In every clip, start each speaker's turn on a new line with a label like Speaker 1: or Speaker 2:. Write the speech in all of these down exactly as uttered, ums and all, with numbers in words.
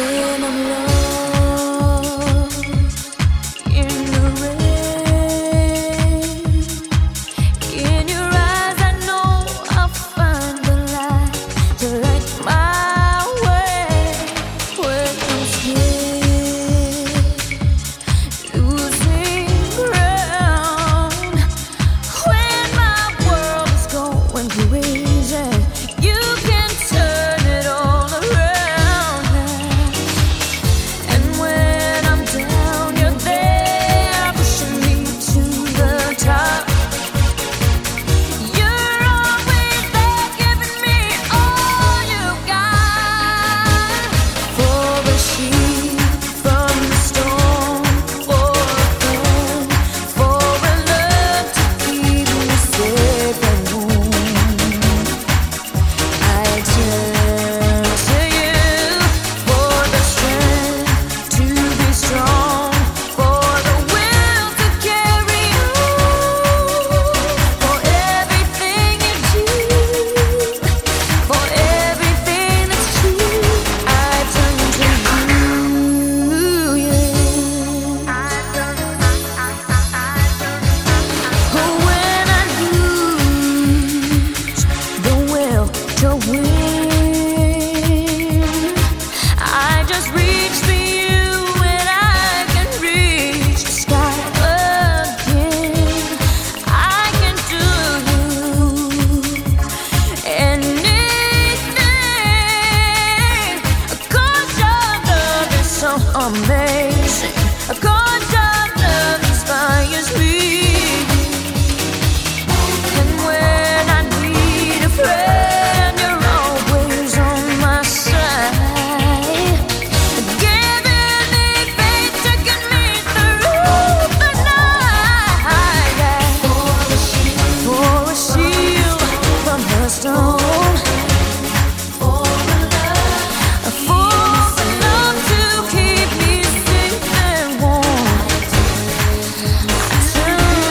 Speaker 1: when I'm lost in the rain. In your eyes, I know I'll find the light to light my way. When I'm scared, losing ground, when my world is going crazy, you can turn it all around. And when I'm down, you're there, pushing me to the top. You're always there, giving me all you got. For a sheep from the storm, for a friend, for a love to keep me safe and warm. I turn to you for the strength to be strong, for the will to carry on, for everything you do, for everything that's true. I turn to you, yeah. Oh, when I lose the will to win, I just reach for you and I can reach the sky again. I can do anything, 'cause your love is so amazing, 'cause your love inspires me. And when I need a friend, you're always on my side, giving me faith to get me through the night. For a shield from the storm, for love to keep me safe and warm. I turn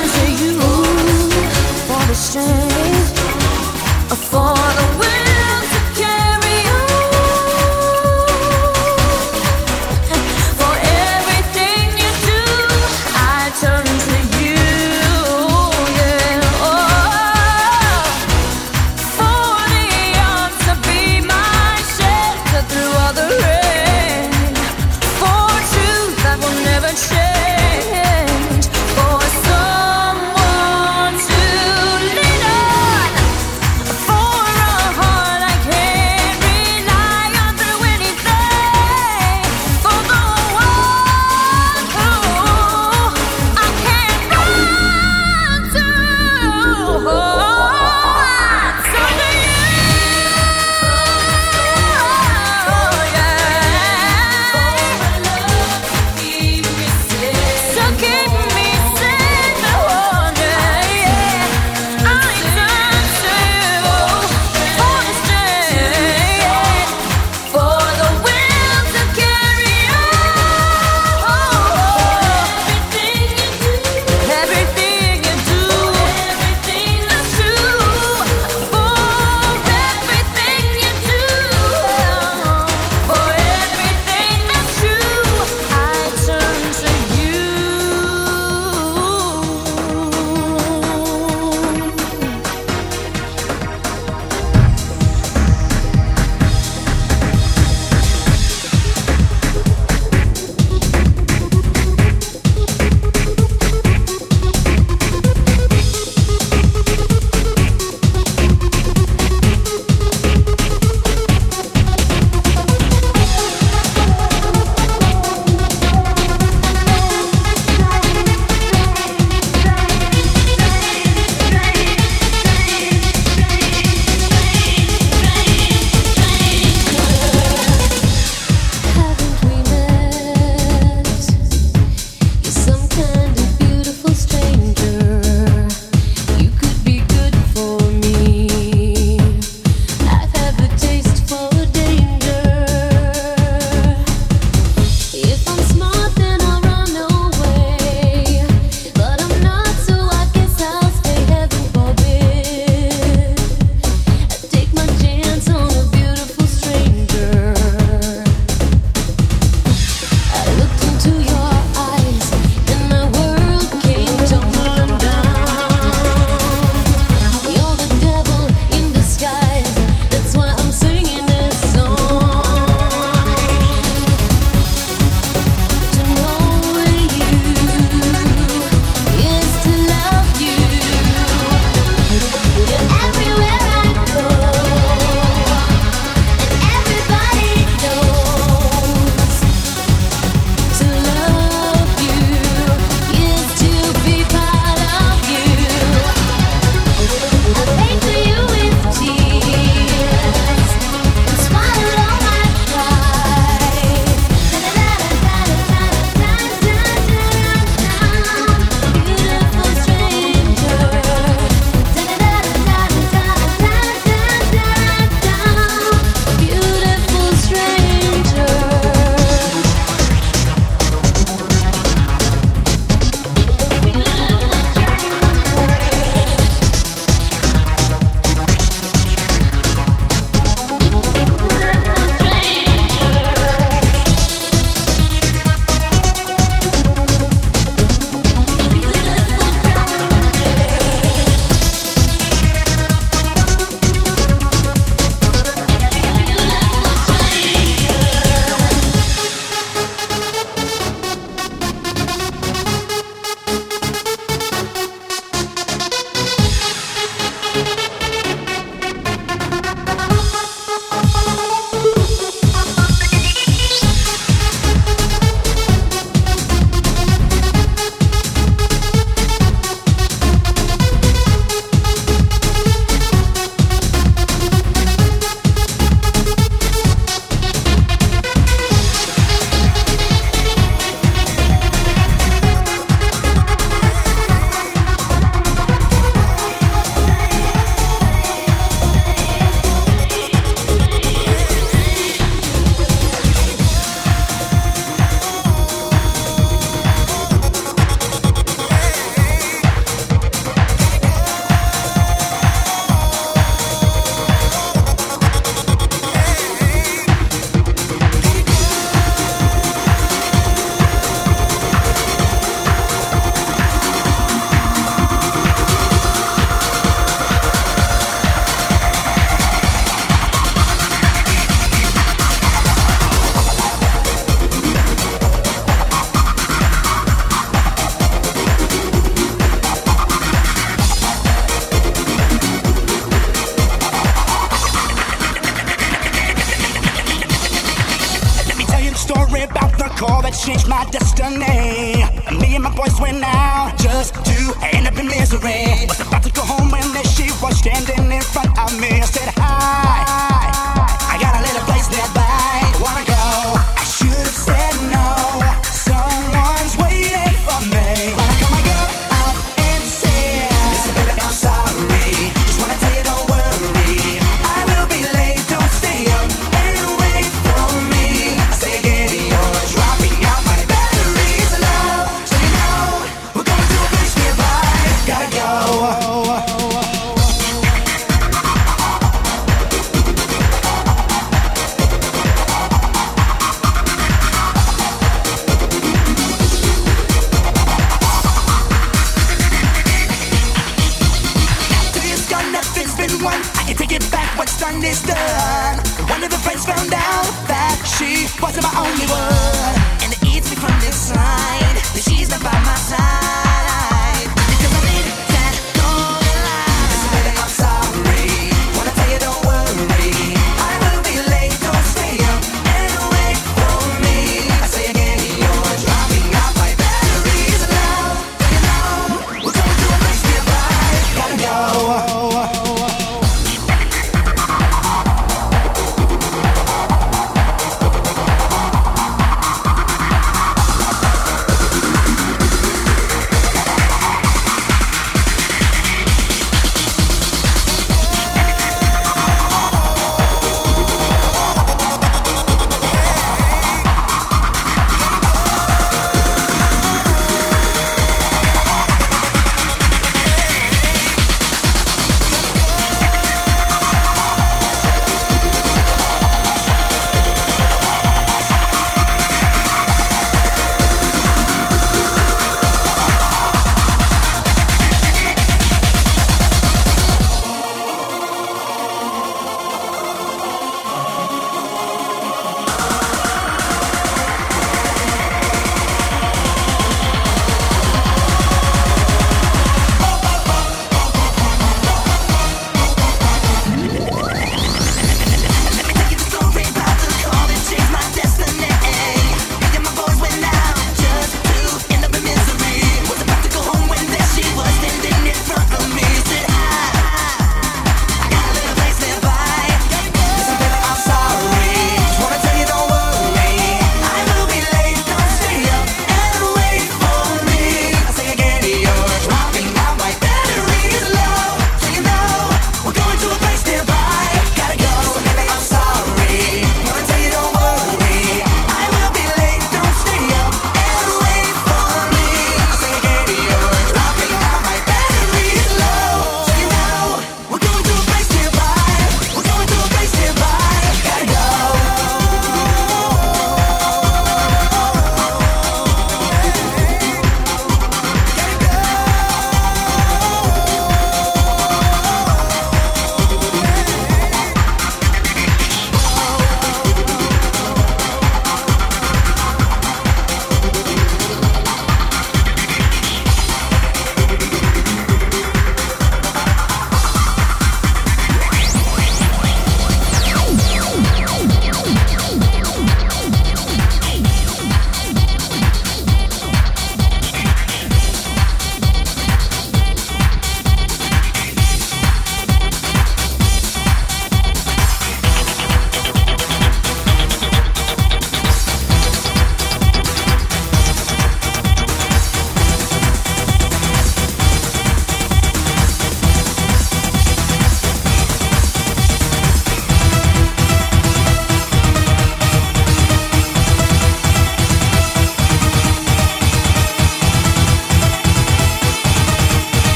Speaker 2: Story about the call that changed my destiny. Me and my boys went out just to end up in misery. Was about to go home when there she was standing in front of me. I said hi, I got a little place nearby. Wanna go? I should have said no. Someone's waiting for me. Wanna come? I go out and say, listen, baby, I'm sorry. Just wanna tell you, don't worry. I will be late. Don't stay up and wait for me. I say get yours, dropping out my batteries low. So you know we're going to a place nearby. Gotta go.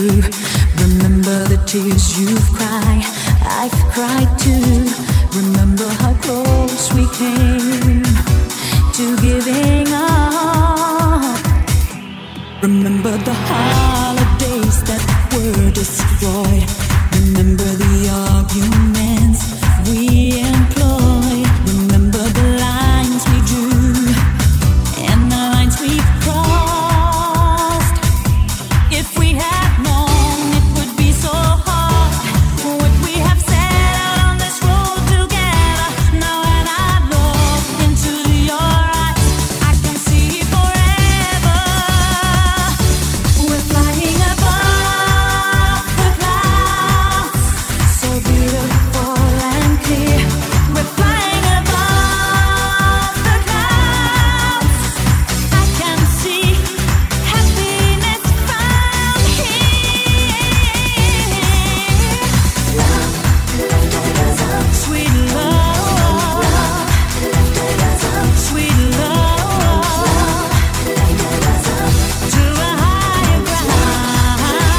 Speaker 1: through. Remember the tears you've cried, I've cried too. Remember how close we came to giving up. Remember the holidays that were destroyed. Remember the arguments we employed. Remember the lines we drew and the lines we crossed. If we had known it would be so hard, would we have set out on this road together? Now when I look into your eyes, I can see forever. We're flying above the clouds, so beautiful and clear. We're flying above the clouds. I can see happiness from here. Love lifted us up, sweet love. Love lifted us up, sweet love. Love lifted us up to a higher ground.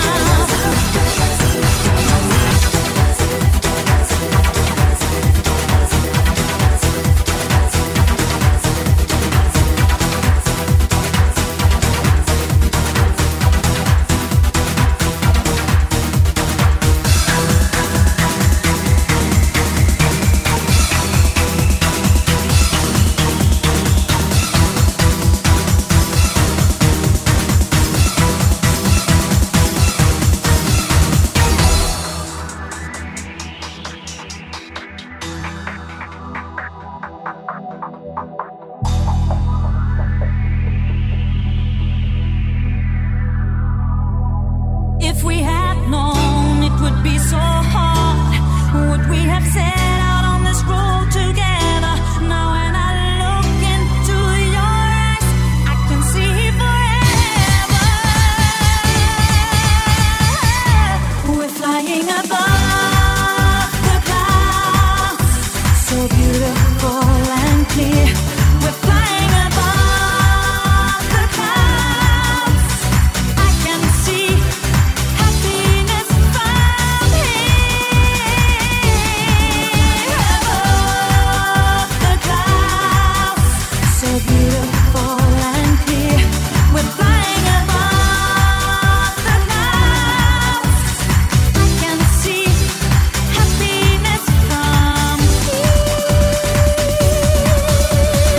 Speaker 1: If we had known it would be so hard, would we have set out on this road together? Now when I look into your eyes, I can see forever. We're flying above the clouds, so beautiful and clear. We're flying above the clouds. I can see happiness from here. Above the clouds, so beautiful and clear. We're flying above the clouds. I can see happiness from here.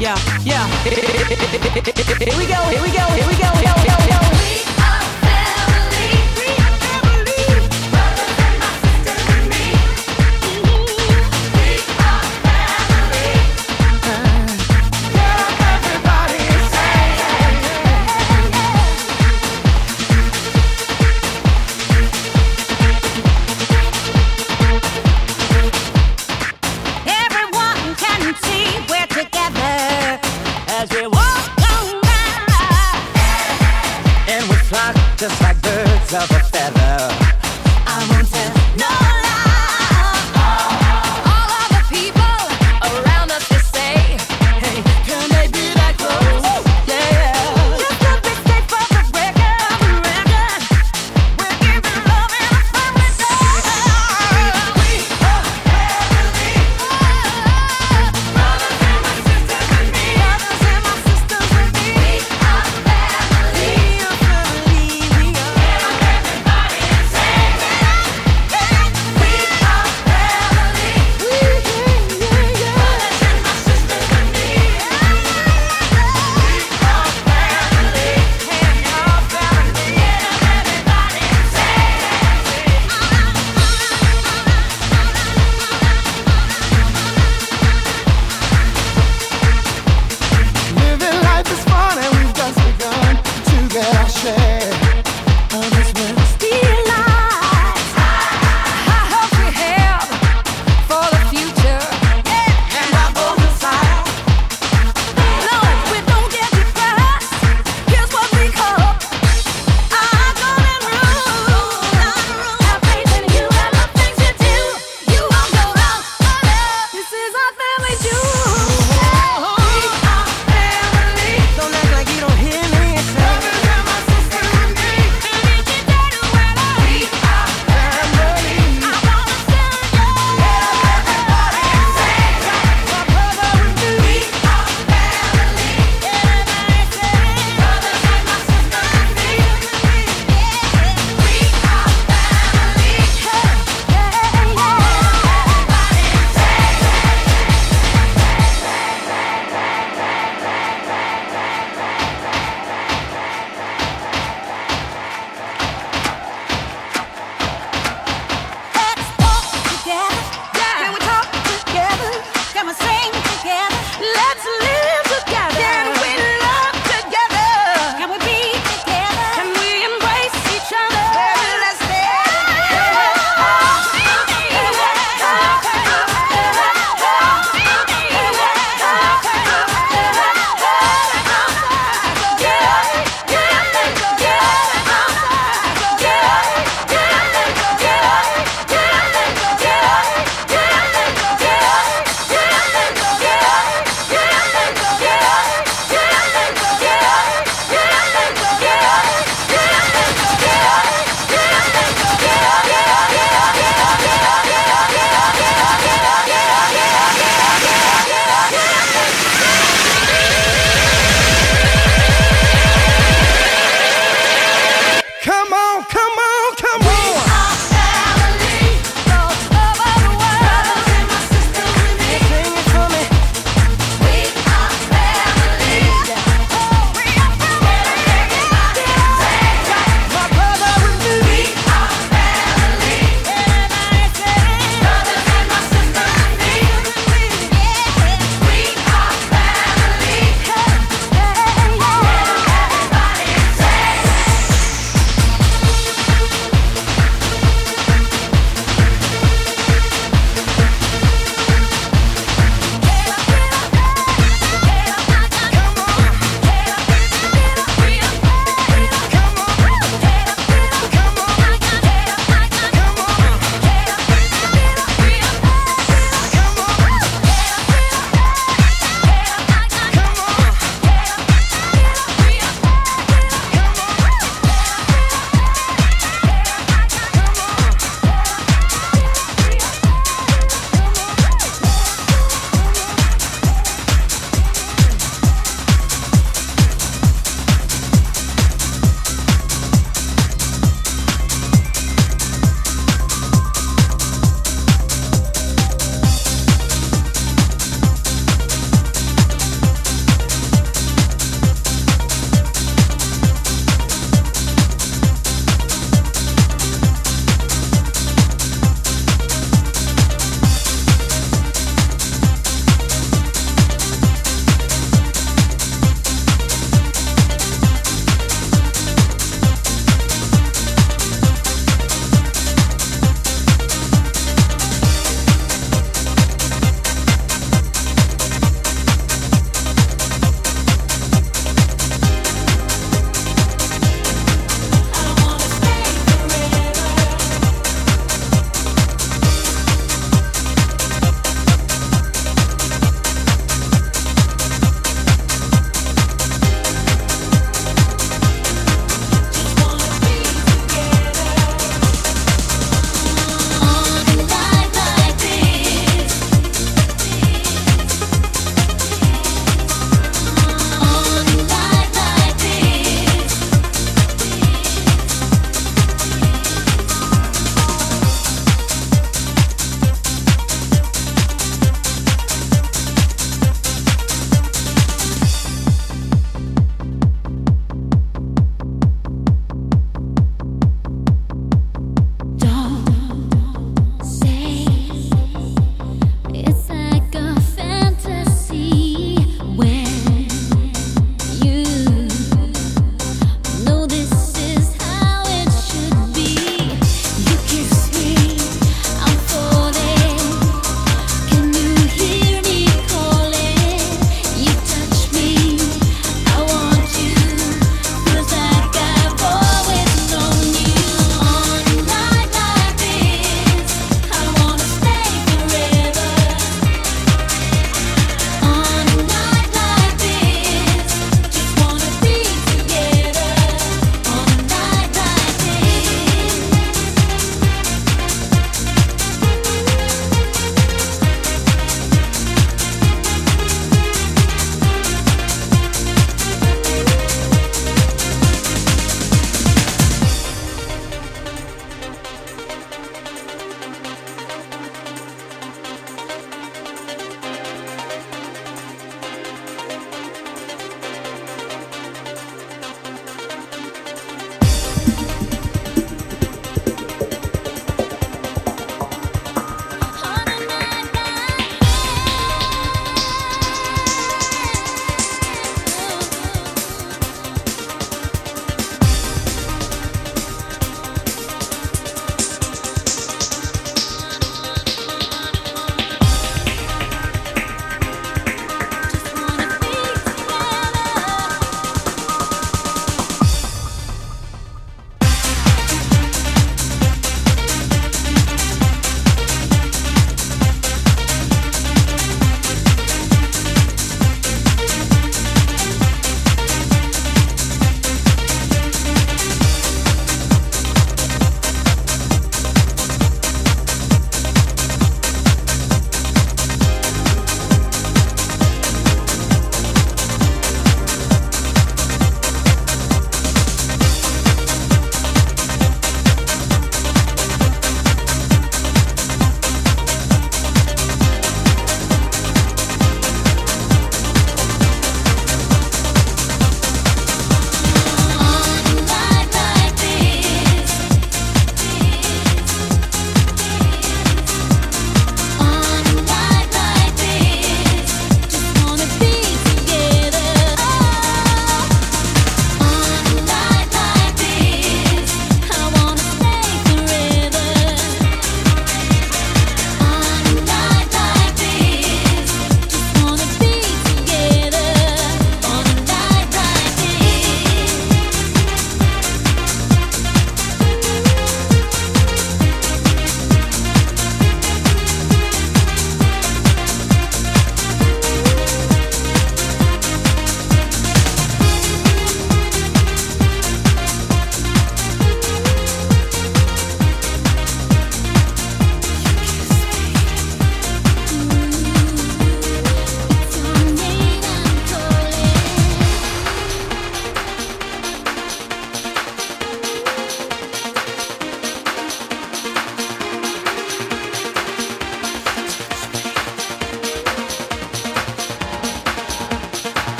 Speaker 3: yeah, yeah. Here we go, here we go, here we go, here we go, here we go.
Speaker 2: Just like birds of a feather, I won't tell no lie. All of the people around us, they say, hey, can they be that close? Yeah. Just a big step for the record, the record. We're giving love in a family day. We are family. Brothers and my sisters with me. Brothers and my sisters with me. We are family. We are family.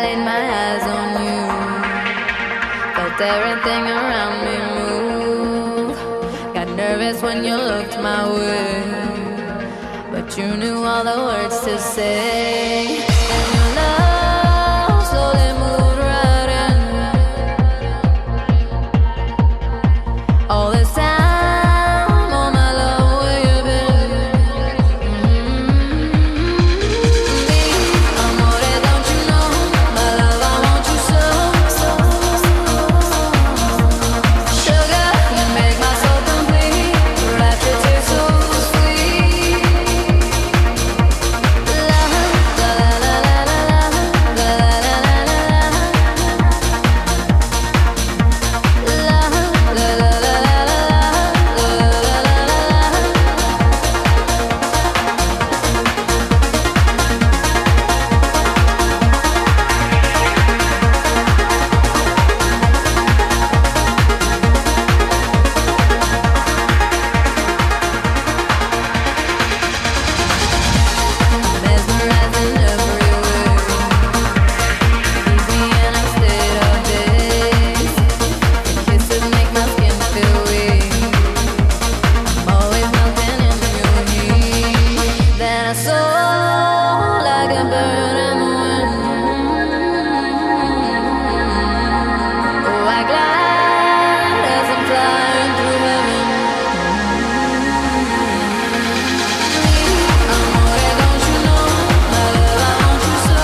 Speaker 4: laid my eyes on you, felt everything around me move. Got nervous when you looked my way, but you knew all the words to say. And your love slowly moved right in. All this time, oh my love, where you been? Mm-hmm. Amore, don't you know, my love, I want you so. Sugar, you make my soul complete. Rapture tastes so sweet. La la la la la la la la la la la la. La la la la la la la la. Mesmerizing every way, keep me in a state of daze. Your kisses make my skin feel weak. I'm always melting in your heat. Then I soar like a bird in the wind. Oh, I glide as I'm flying through heaven. Amore, don't you know, my love, I want you so.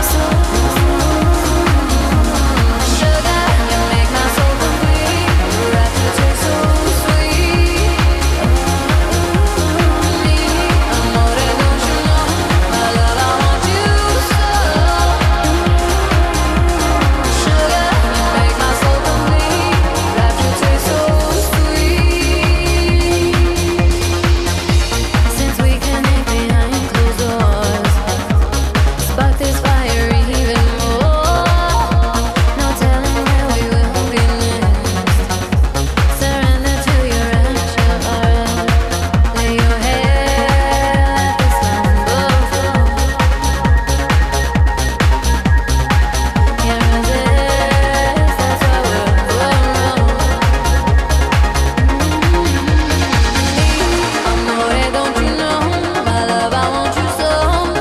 Speaker 4: Sugar, you make my soul complete. Rapture tastes so sweet. Amore, don't you know, my love, I want you so. Sugar, you make my soul complete. Rapture tastes so sweet. Since we connect behind closed doors, spark this fire even more. No telling where we will be next. Surrender to your rapture, alright. Lay your head, let this Lambo flow. Can't resist, that's why we're wrong. Amore, don't you know, my love, I want you so.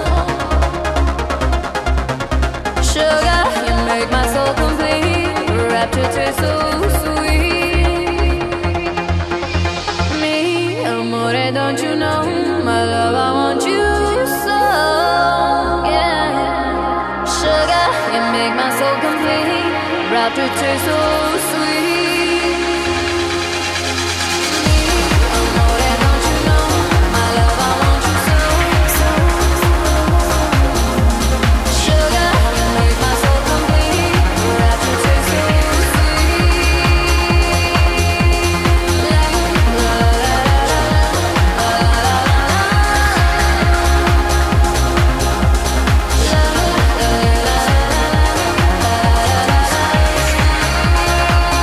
Speaker 4: Sugar, you make my soul complete. Rapture tastes so sweet. Me, amore, don't you know, my love, I want you so. Yeah. Sugar, you make my soul complete. Rapture tastes so sweet. Amore, don't you know, my love, I want you so. Sugar, you make my soul complete. Rapture tastes so sweet. La la la la la la la la la la.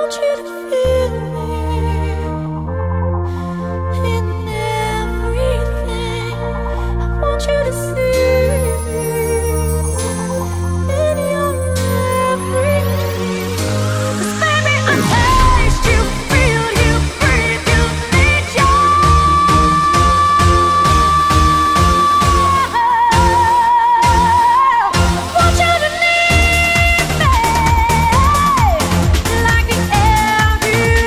Speaker 1: Like the air you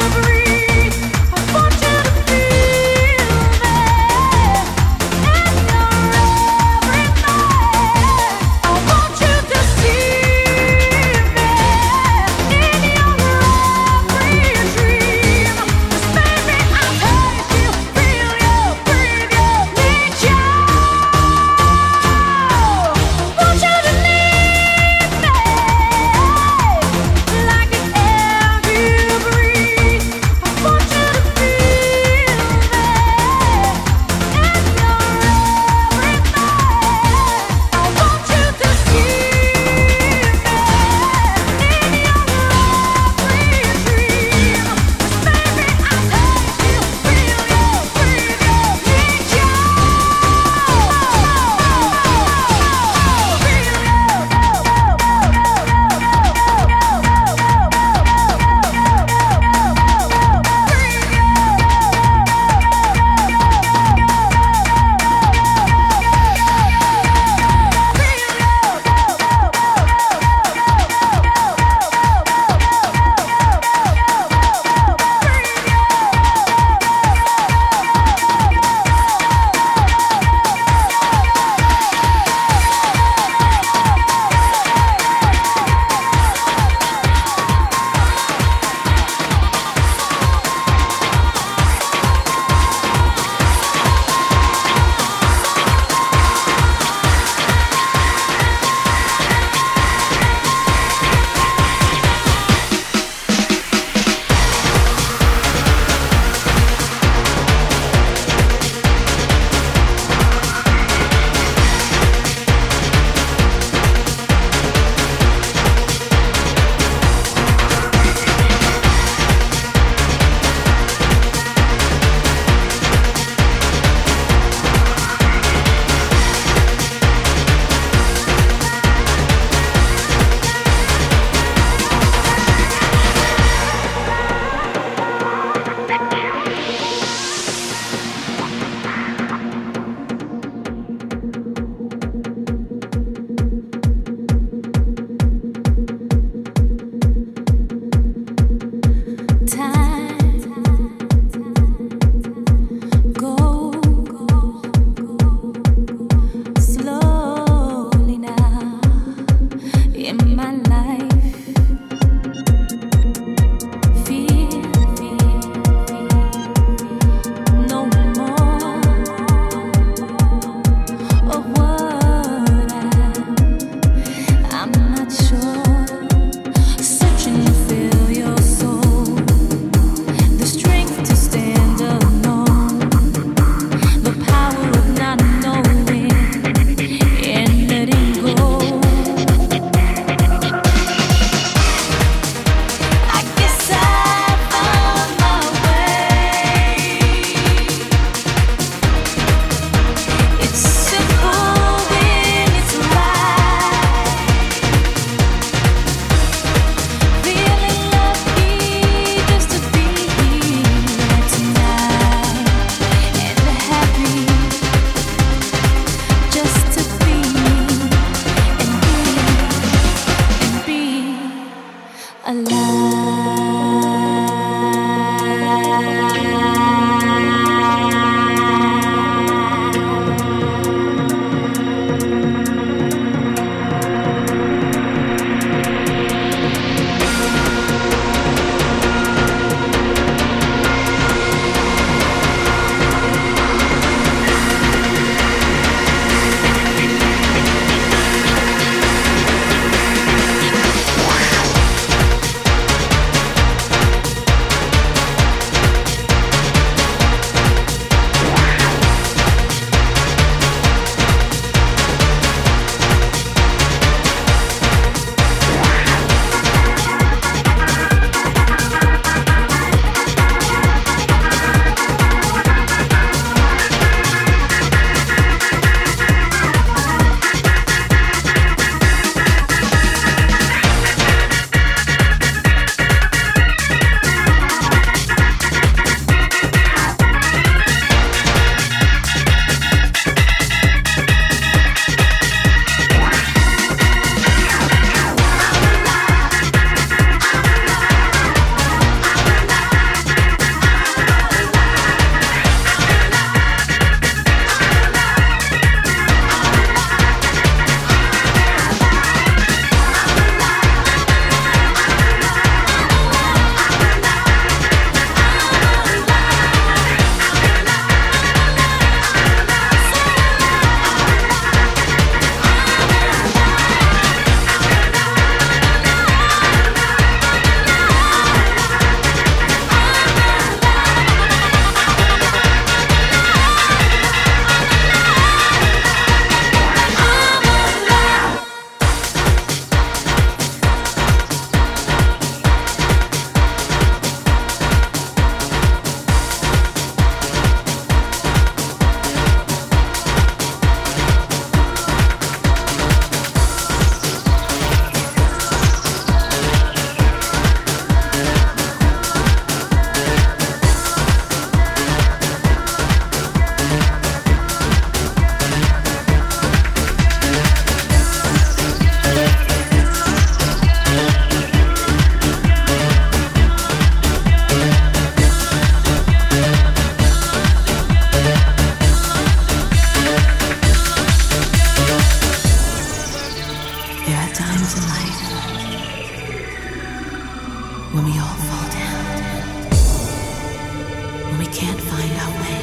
Speaker 5: can't find our way.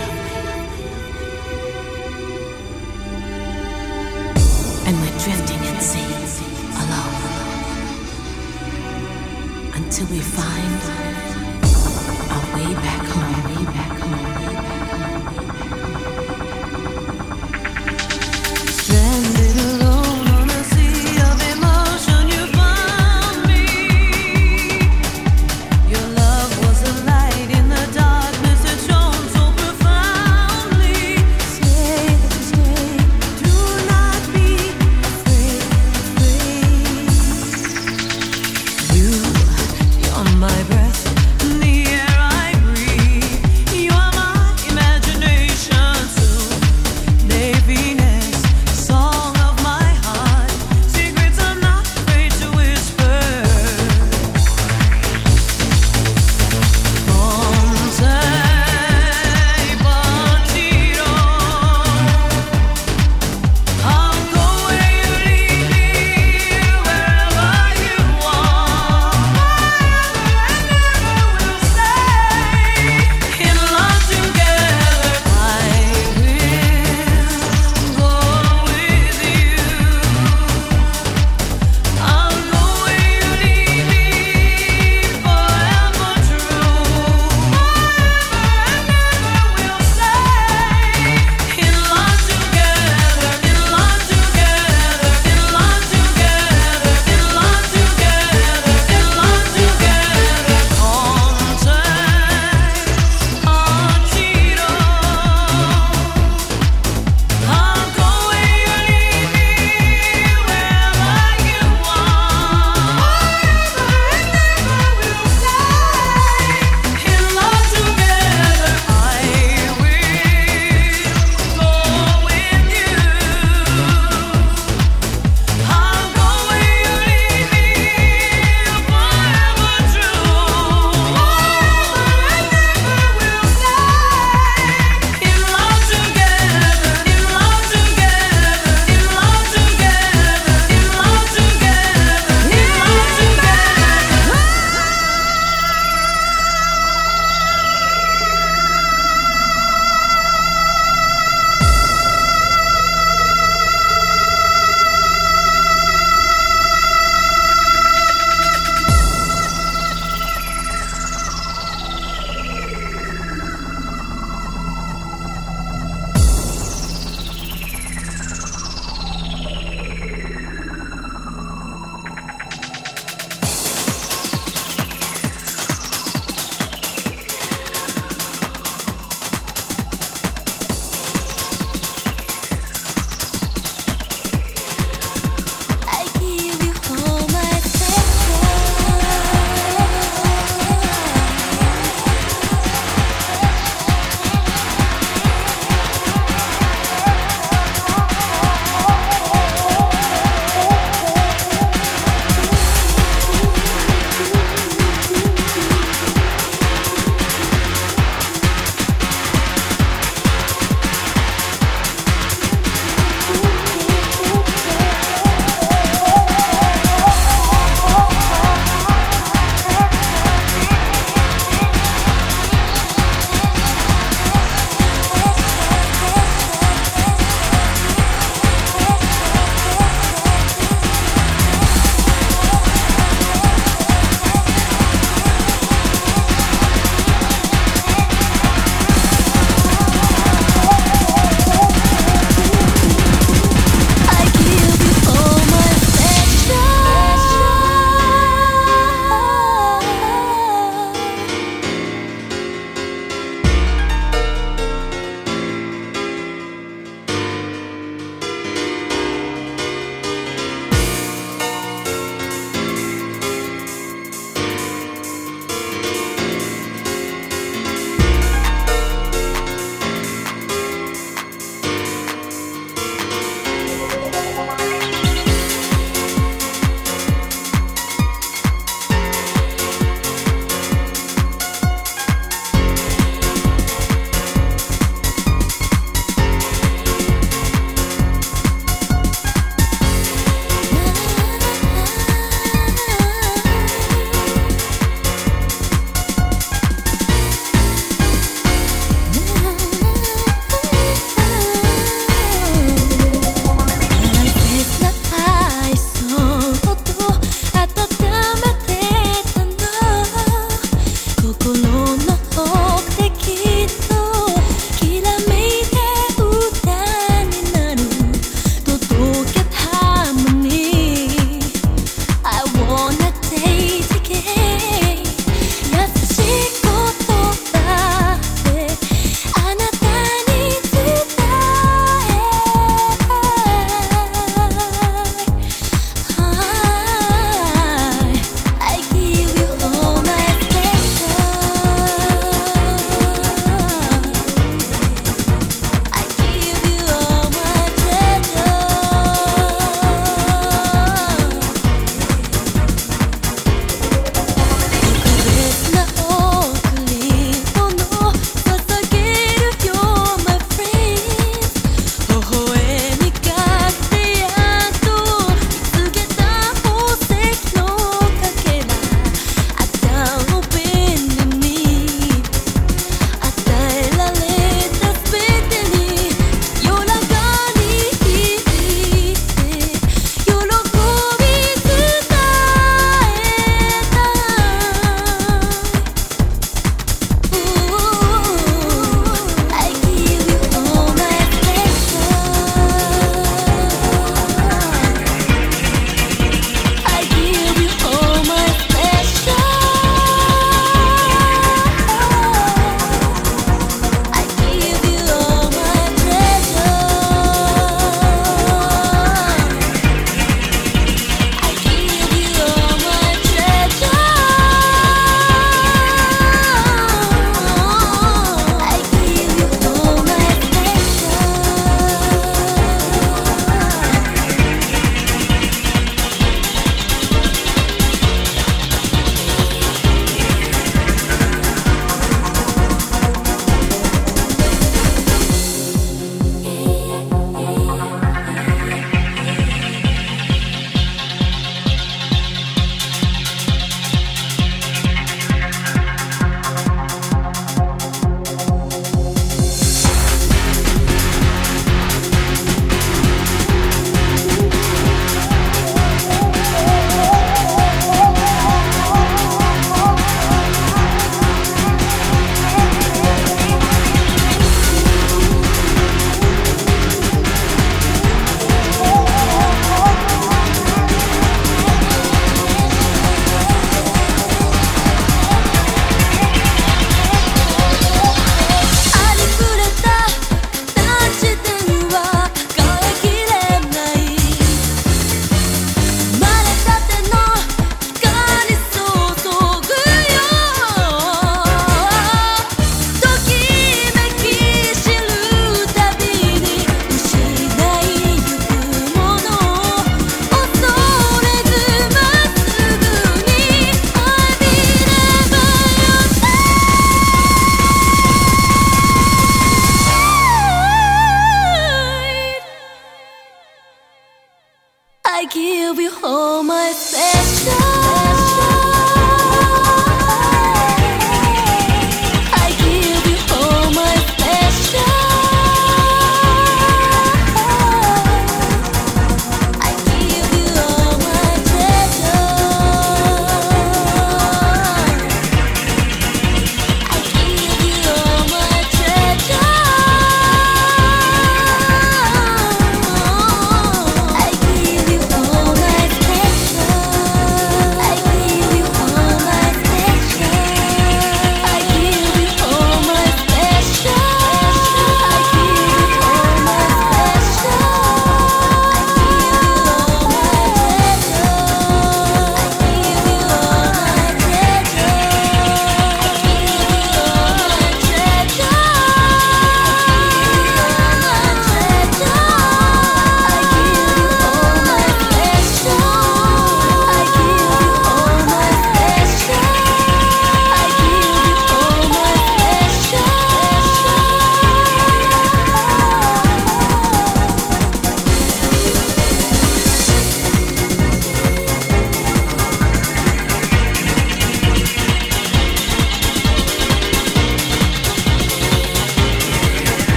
Speaker 5: And we're drifting at sea, alone, until we find